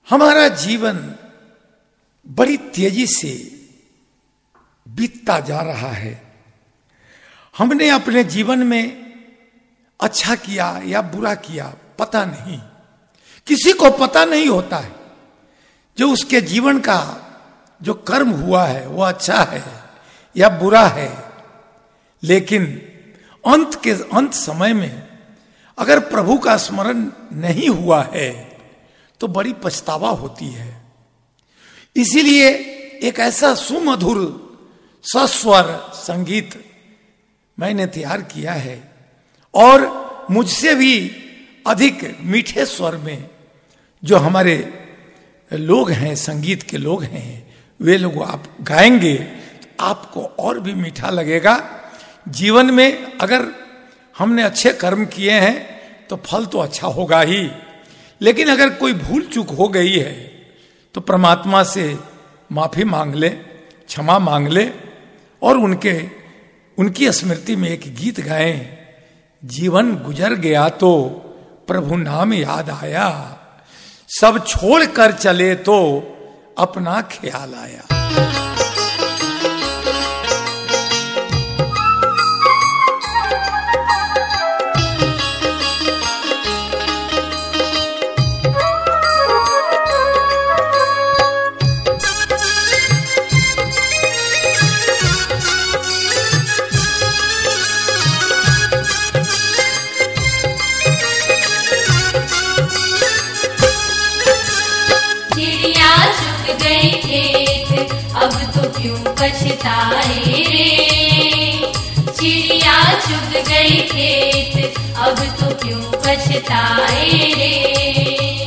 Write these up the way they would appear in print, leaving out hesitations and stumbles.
हमारा जीवन बड़ी तेजी से बीतता जा रहा है। हमने अपने जीवन में अच्छा किया या बुरा किया पता नहीं, किसी को पता नहीं होता है। जो उसके जीवन का जो कर्म हुआ है वो अच्छा है या बुरा है, लेकिन अंत समय में अगर प्रभु का स्मरण नहीं हुआ है तो बड़ी पछतावा होती है। इसीलिए एक ऐसा सुमधुर सस्वर संगीत मैंने तैयार किया है और मुझसे भी अधिक मीठे स्वर में जो हमारे लोग हैं, संगीत के लोग हैं, वे लोग आप गाएंगे तो आपको और भी मीठा लगेगा। जीवन में अगर हमने अच्छे कर्म किए हैं तो फल तो अच्छा होगा ही, लेकिन अगर कोई भूल चूक हो गई है तो परमात्मा से माफी मांग ले, क्षमा मांग ले और उनकी स्मृति में एक गीत गाएं। जीवन गुजर गया तो प्रभु नाम याद आया, सब छोड़ कर चले तो अपना ख्याल आया। अब तो क्यों पछताए रे, चिड़िया चुग गई खेत, अब तो क्यों पछताए रे।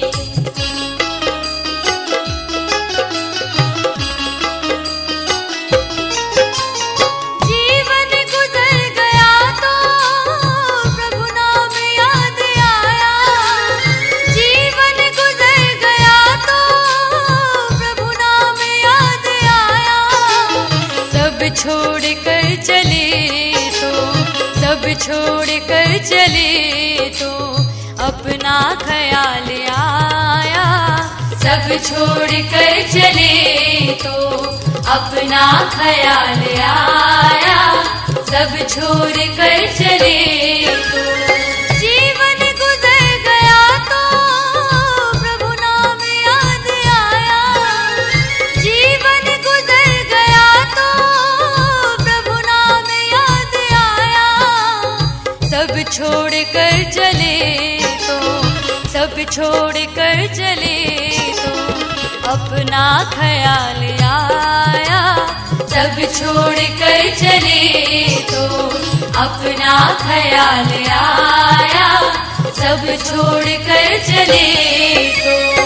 छोड़ कर चले तो अपना ख्याल आया, सब छोड़ कर चले तो अपना ख्याल आया, सब छोड़ कर चले तो जीवन गुजर गया तो प्रभु नाम याद आया, जीवन गुजर गया तो प्रभु नाम याद आया, सब छोड़ कर चले तो, सब छोड़ कर चले तो अपना ख्याल आया, सब छोड़ कर चले तो अपना ख्याल आया, सब छोड़ कर चले तो।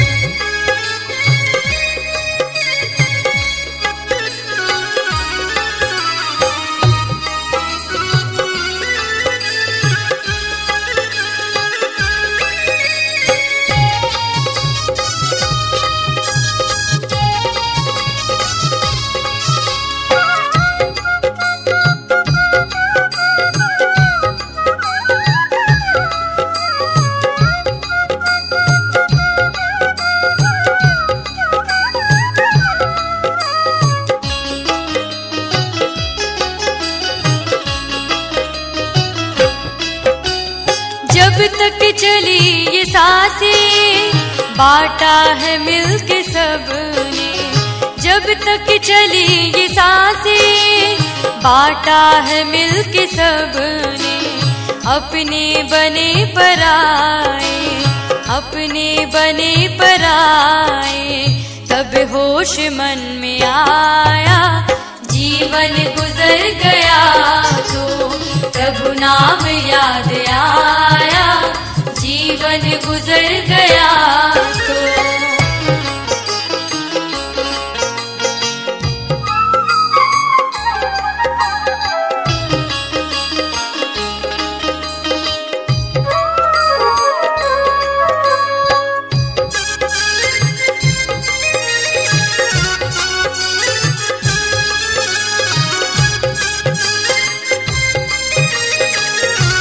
जब तक चली ये सांसें बांटा है मिलके सबने, जब तक चली ये सांसें बांटा है मिलके सबने, अपने बने पराए, अपने बने पराए, तब होश मन में आया, जीवन गुजर गया तो प्रभु नाम याद आया, जीवन गुजर गया तो।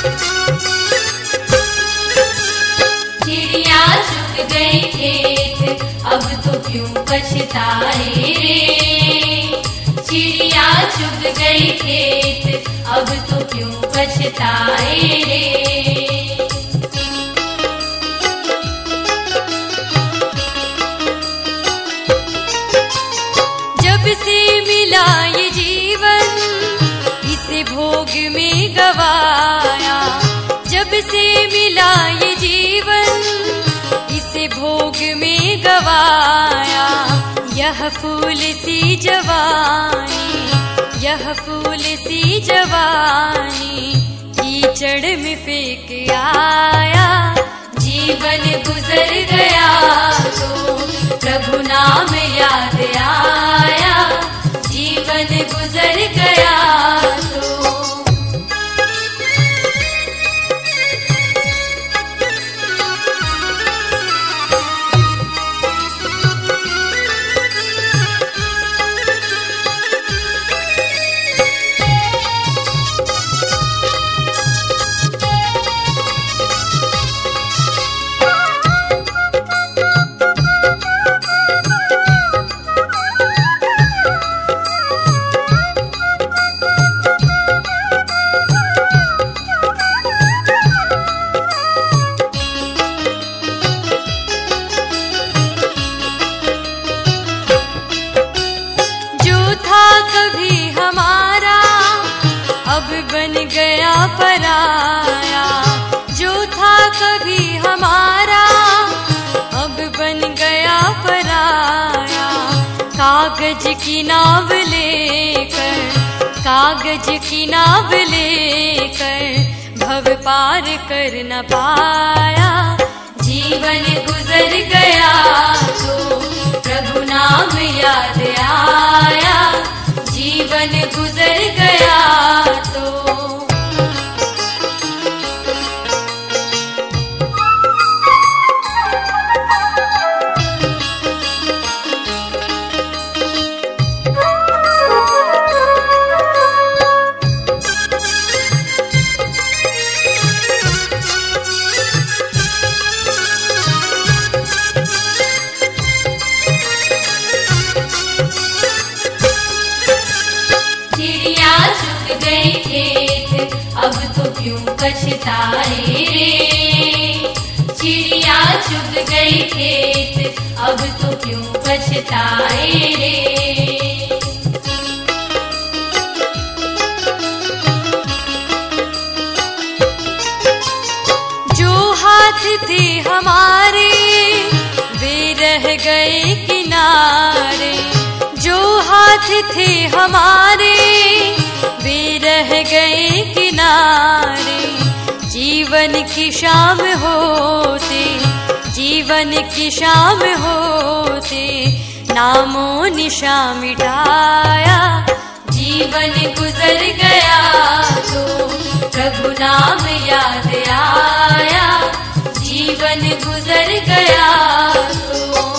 गई खेत अब तो क्यों पछताए रे। चिड़िया चुग गई खेत, अब तो क्यों पछताए रे। जब से मिला ये जीवन इसे भोग में गवाया, जब से मिला ये जीवन इसे भोग में गवाया। यह फूल सी जवानी, यह फूल सी जवानी कीचड़ में फेंक आया। जीवन गुजर गया तो प्रभु नाम याद आया। जीवन गुजर गया तो बन गया पराया। जो था कभी हमारा अब बन गया पराया। कागज की नाव लेकर, कागज की नाव लेकर भव पार कर न पाया। जीवन गुजर गया तो प्रभु नाम याद आया। जीवन गुजर गया तो अब तो क्यों पछताए रे। चिड़िया चुग गई खेत, अब तो क्यों पछताए रे। जो हाथ थे हमारे वे रह गए किनारे। जो हाथ थे हमारे वे रह गए किनारे। जीवन की शाम होते, जीवन की शाम होते नामो निशा मिटाया। जीवन गुजर गया तो प्रभु नाम याद आया। जीवन गुजर गया तो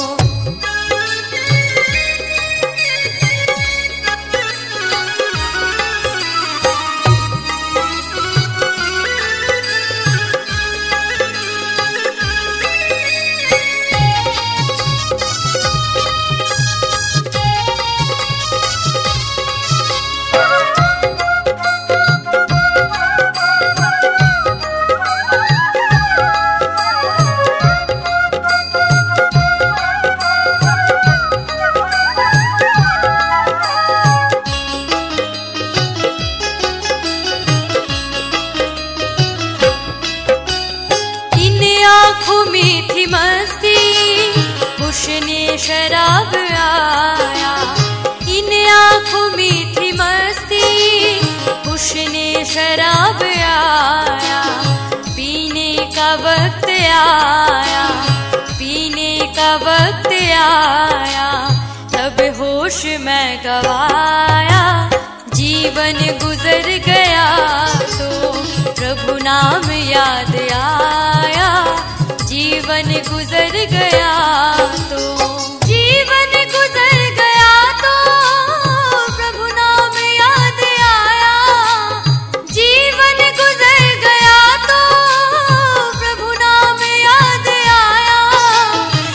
शराब आया। इन आँखों में थी मस्ती, हुस्ने शराब आया। पीने का वक्त आया, पीने का वक्त आया, तब होश मैं गवाया। जीवन गुजर गया तो प्रभु नाम याद आया। जीवन गुजर गया तो, जीवन गुजर गया तो प्रभु नाम याद आया। जीवन गुजर गया तो प्रभु नाम याद आया। सब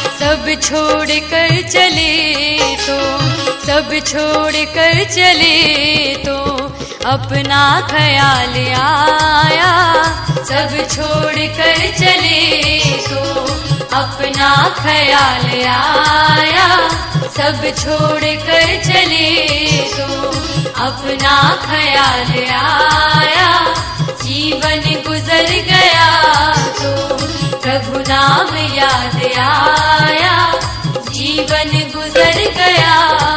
छोड़ कर चले तो, सब छोड़ कर चले तो अपना ख्याल आया। सब छोड़ कर चले तो अपना ख्याल आया। सब छोड़ कर चले तो अपना ख्याल आया। जीवन गुजर गया तो प्रभु नाम याद आया। जीवन गुजर गया